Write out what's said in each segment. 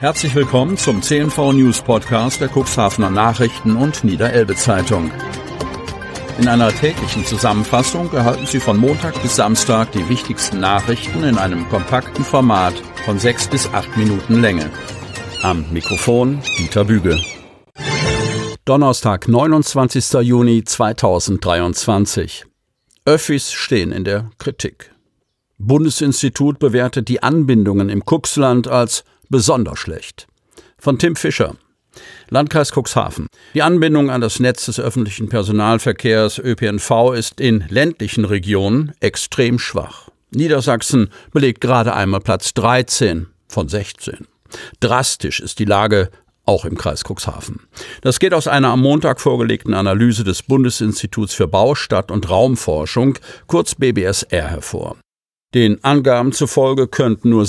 Herzlich willkommen zum CNV News Podcast der Cuxhavener Nachrichten und Niederelbe Zeitung. In einer täglichen Zusammenfassung erhalten Sie von Montag bis Samstag die wichtigsten Nachrichten in einem kompakten Format von 6 bis 8 Minuten Länge. Am Mikrofon Dieter Büge. Donnerstag, 29. Juni 2023. Öffis stehen in der Kritik. Bundesinstitut bewertet die Anbindungen im Cuxland als besonders schlecht. Von Tim Fischer. Landkreis Cuxhaven. Die Anbindung an das Netz des öffentlichen Personalverkehrs ÖPNV ist in ländlichen Regionen extrem schwach. Niedersachsen belegt gerade einmal Platz 13 von 16. Drastisch ist die Lage auch im Kreis Cuxhaven. Das geht aus einer am Montag vorgelegten Analyse des Bundesinstituts für Bau-, Stadt- und Raumforschung, kurz BBSR, hervor. Den Angaben zufolge könnten nur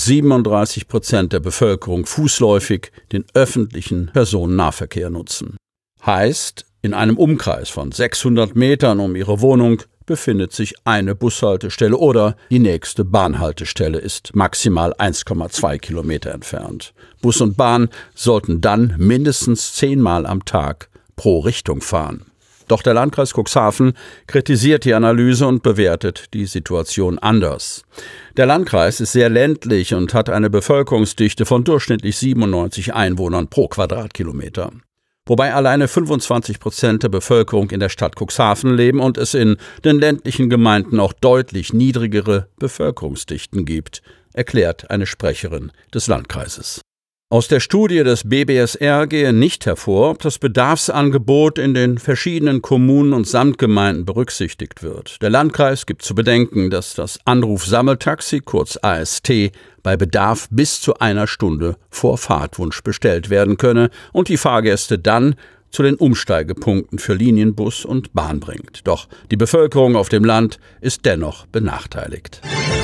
37% der Bevölkerung fußläufig den öffentlichen Personennahverkehr nutzen. Heißt, in einem Umkreis von 600 Metern um ihre Wohnung befindet sich eine Bushaltestelle oder die nächste Bahnhaltestelle ist maximal 1,2 Kilometer entfernt. Bus und Bahn sollten dann mindestens 10-mal am Tag pro Richtung fahren. Doch der Landkreis Cuxhaven kritisiert die Analyse und bewertet die Situation anders. Der Landkreis ist sehr ländlich und hat eine Bevölkerungsdichte von durchschnittlich 97 Einwohnern pro Quadratkilometer. Wobei alleine 25% der Bevölkerung in der Stadt Cuxhaven leben und es in den ländlichen Gemeinden auch deutlich niedrigere Bevölkerungsdichten gibt, erklärt eine Sprecherin des Landkreises. Aus der Studie des BBSR gehe nicht hervor, ob das Bedarfsangebot in den verschiedenen Kommunen und Samtgemeinden berücksichtigt wird. Der Landkreis gibt zu bedenken, dass das Anruf-Sammeltaxi, kurz AST, bei Bedarf bis zu einer Stunde vor Fahrtwunsch bestellt werden könne und die Fahrgäste dann zu den Umsteigepunkten für Linienbus und Bahn bringt. Doch die Bevölkerung auf dem Land ist dennoch benachteiligt.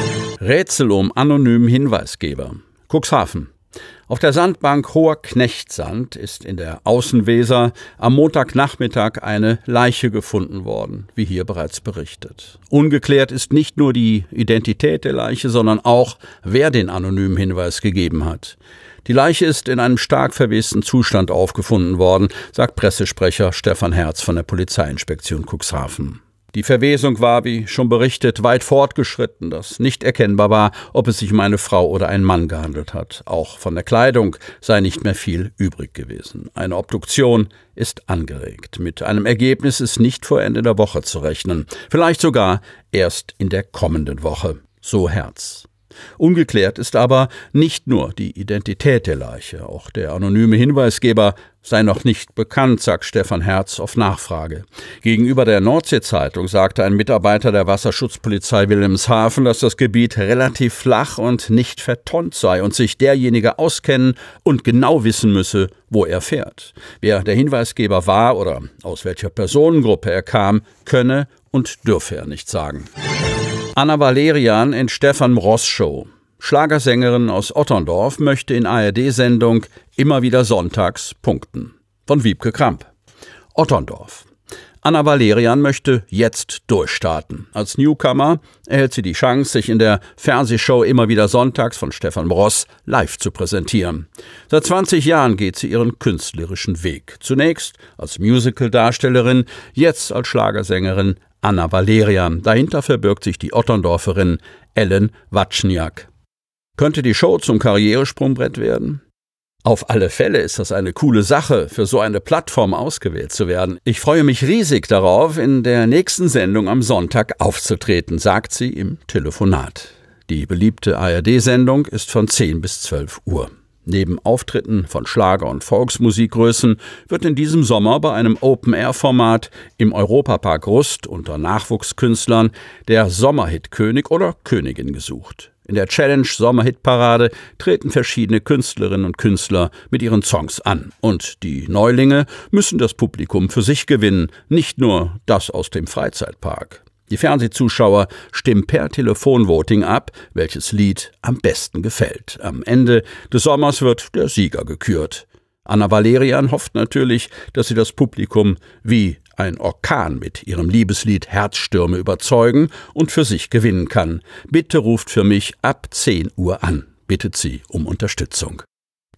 Rätsel um anonymen Hinweisgeber. Cuxhaven. Auf der Sandbank Hoher Knechtsand ist in der Außenweser am Montagnachmittag eine Leiche gefunden worden, wie hier bereits berichtet. Ungeklärt ist nicht nur die Identität der Leiche, sondern auch, wer den anonymen Hinweis gegeben hat. Die Leiche ist in einem stark verwesten Zustand aufgefunden worden, sagt Pressesprecher Stefan Herz von der Polizeiinspektion Cuxhaven. Die Verwesung war, wie schon berichtet, weit fortgeschritten, dass nicht erkennbar war, ob es sich um eine Frau oder einen Mann gehandelt hat. Auch von der Kleidung sei nicht mehr viel übrig gewesen. Eine Obduktion ist angeregt. Mit einem Ergebnis ist nicht vor Ende der Woche zu rechnen. Vielleicht sogar erst in der kommenden Woche. So Herz. Ungeklärt ist aber nicht nur die Identität der Leiche. Auch der anonyme Hinweisgeber sei noch nicht bekannt, sagt Stefan Herz auf Nachfrage. Gegenüber der Nordsee-Zeitung sagte ein Mitarbeiter der Wasserschutzpolizei Wilhelmshaven, dass das Gebiet relativ flach und nicht vertonnt sei und sich derjenige auskennen und genau wissen müsse, wo er fährt. Wer der Hinweisgeber war oder aus welcher Personengruppe er kam, könne und dürfe er nicht sagen. Anna Valerian in Stefan Ross Show. Schlagersängerin aus Otterndorf möchte in ARD-Sendung immer wieder sonntags punkten. Von Wiebke Kramp. Otterndorf. Anna Valerian möchte jetzt durchstarten. Als Newcomer erhält sie die Chance, sich in der Fernsehshow immer wieder sonntags von Stefan Ross live zu präsentieren. Seit 20 Jahren geht sie ihren künstlerischen Weg. Zunächst als Musical-Darstellerin, jetzt als Schlagersängerin Anna Valerian. Dahinter verbirgt sich die Otterndorferin Ellen Watschniak. Könnte die Show zum Karrieresprungbrett werden? Auf alle Fälle ist das eine coole Sache, für so eine Plattform ausgewählt zu werden. Ich freue mich riesig darauf, in der nächsten Sendung am Sonntag aufzutreten, sagt sie im Telefonat. Die beliebte ARD-Sendung ist von 10 bis 12 Uhr. Neben Auftritten von Schlager- und Volksmusikgrößen wird in diesem Sommer bei einem Open-Air-Format im Europapark Rust unter Nachwuchskünstlern der Sommerhit-König oder Königin gesucht. In der Challenge Sommerhitparade treten verschiedene Künstlerinnen und Künstler mit ihren Songs an. Und die Neulinge müssen das Publikum für sich gewinnen, nicht nur das aus dem Freizeitpark. Die Fernsehzuschauer stimmen per Telefonvoting ab, welches Lied am besten gefällt. Am Ende des Sommers wird der Sieger gekürt. Anna Valerian hofft natürlich, dass sie das Publikum wie ein Orkan mit ihrem Liebeslied Herzstürme überzeugen und für sich gewinnen kann. Bitte ruft für mich ab 10 Uhr an, bittet sie um Unterstützung.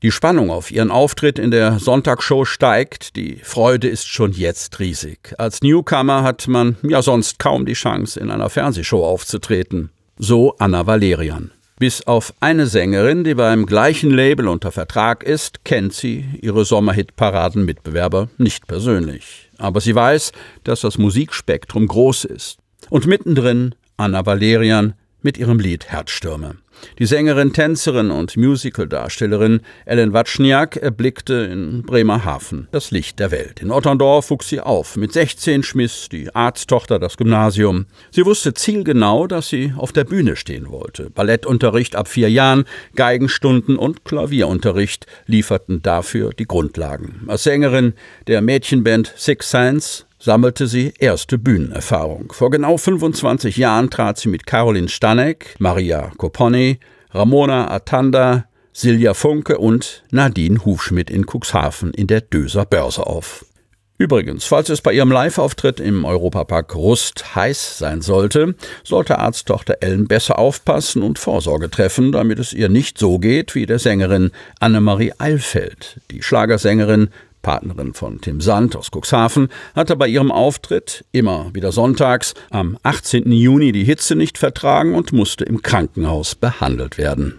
Die Spannung auf ihren Auftritt in der Sonntagsshow steigt, die Freude ist schon jetzt riesig. Als Newcomer hat man ja sonst kaum die Chance, in einer Fernsehshow aufzutreten. So Anna Valerian. Bis auf eine Sängerin, die beim gleichen Label unter Vertrag ist, kennt sie ihre Sommerhit-Paraden-Mitbewerber nicht persönlich. Aber sie weiß, dass das Musikspektrum groß ist. Und mittendrin Anna Valerian mit ihrem Lied Herzstürme. Die Sängerin, Tänzerin und Musicaldarstellerin Ellen Wawrzyniak erblickte in Bremerhaven das Licht der Welt. In Otterndorf wuchs sie auf. Mit 16 schmiss die Arzttochter das Gymnasium. Sie wusste zielgenau, dass sie auf der Bühne stehen wollte. Ballettunterricht ab 4 Jahren, Geigenstunden und Klavierunterricht lieferten dafür die Grundlagen. Als Sängerin der Mädchenband Six Sense sammelte sie erste Bühnenerfahrung. Vor genau 25 Jahren trat sie mit Caroline Stanek, Maria Kopony, Ramona Atanda, Silja Funke und Nadine Hufschmidt in Cuxhaven in der Döser Börse auf. Übrigens, falls es bei ihrem Live-Auftritt im Europapark Rust heiß sein sollte Arzttochter Ellen besser aufpassen und Vorsorge treffen, damit es ihr nicht so geht wie der Sängerin Annemarie Eilfeld. Die Schlagersängerin, Partnerin von Tim Sand aus Cuxhaven, hatte bei ihrem Auftritt, immer wieder sonntags, am 18. Juni die Hitze nicht vertragen und musste im Krankenhaus behandelt werden.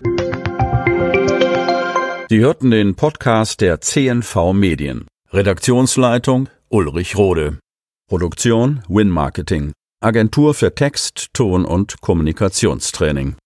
Sie hörten den Podcast der CNV Medien. Redaktionsleitung Ulrich Rode. Produktion Win Marketing. Agentur für Text, Ton und Kommunikationstraining.